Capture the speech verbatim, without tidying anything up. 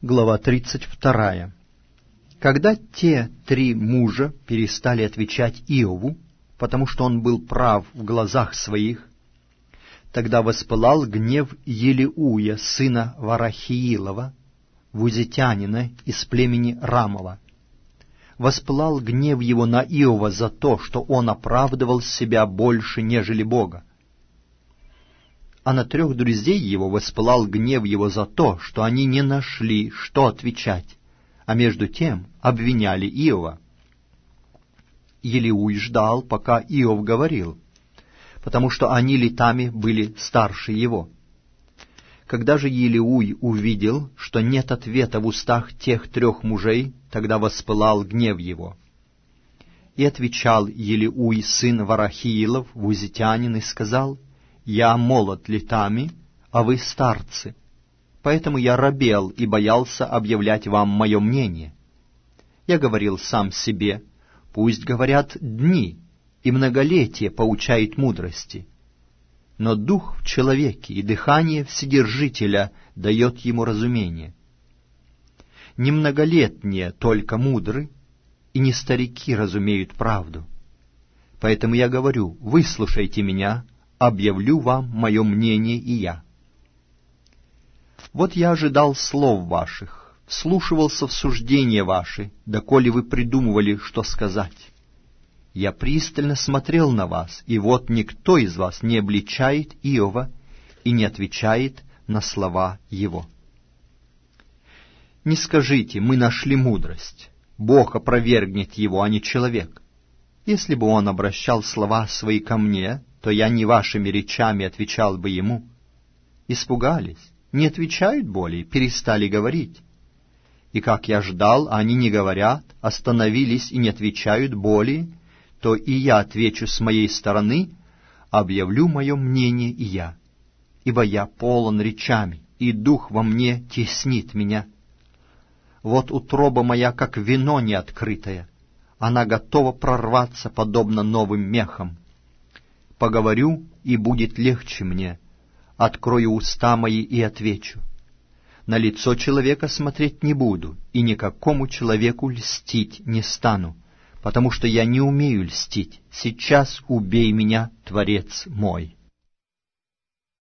Глава тридцать вторая. Когда те три мужа перестали отвечать Иову, потому что он был прав в глазах своих, тогда воспылал гнев Елиуя, сына Варахиилова, вузитянина из племени Рамова. Воспылал гнев его на Иова за то, что он оправдывал себя больше, нежели Бога. А на трех друзей его воспылал гнев его за то, что они не нашли, что отвечать, а между тем обвиняли Иова. Елиуй ждал, пока Иов говорил, потому что они летами были старше его. Когда же Елиуй увидел, что нет ответа в устах тех трех мужей, тогда воспылал гнев его. И отвечал Елиуй, сын Варахиилов, вузитянин, и сказал: «Я молод летами, а вы старцы, поэтому я робел и боялся объявлять вам мое мнение. Я говорил сам себе: пусть говорят дни, и многолетие поучает мудрости. Но дух в человеке и дыхание Вседержителя дает ему разумение. Не многолетние только мудры, и не старики разумеют правду. Поэтому я говорю: выслушайте меня, объявлю вам мое мнение и я. Вот я ожидал слов ваших, вслушивался в суждения ваши, доколе вы придумывали, что сказать. Я пристально смотрел на вас, и вот никто из вас не обличает Иова и не отвечает на слова его. Не скажите: мы нашли мудрость, Бог опровергнет его, а не человек. Если бы он обращал слова свои ко мне, то я не вашими речами отвечал бы ему. Испугались, не отвечают более, перестали говорить. И как я ждал, они не говорят, остановились и не отвечают более, то и я отвечу с моей стороны, объявлю мое мнение и я. Ибо я полон речами, и дух во мне теснит меня. Вот утроба моя, как вино неоткрытое, она готова прорваться, подобно новым мехам. Поговорю, и будет легче мне, открою уста мои и отвечу. На лицо человека смотреть не буду, и никакому человеку льстить не стану, потому что я не умею льстить. Сейчас убей меня, Творец мой».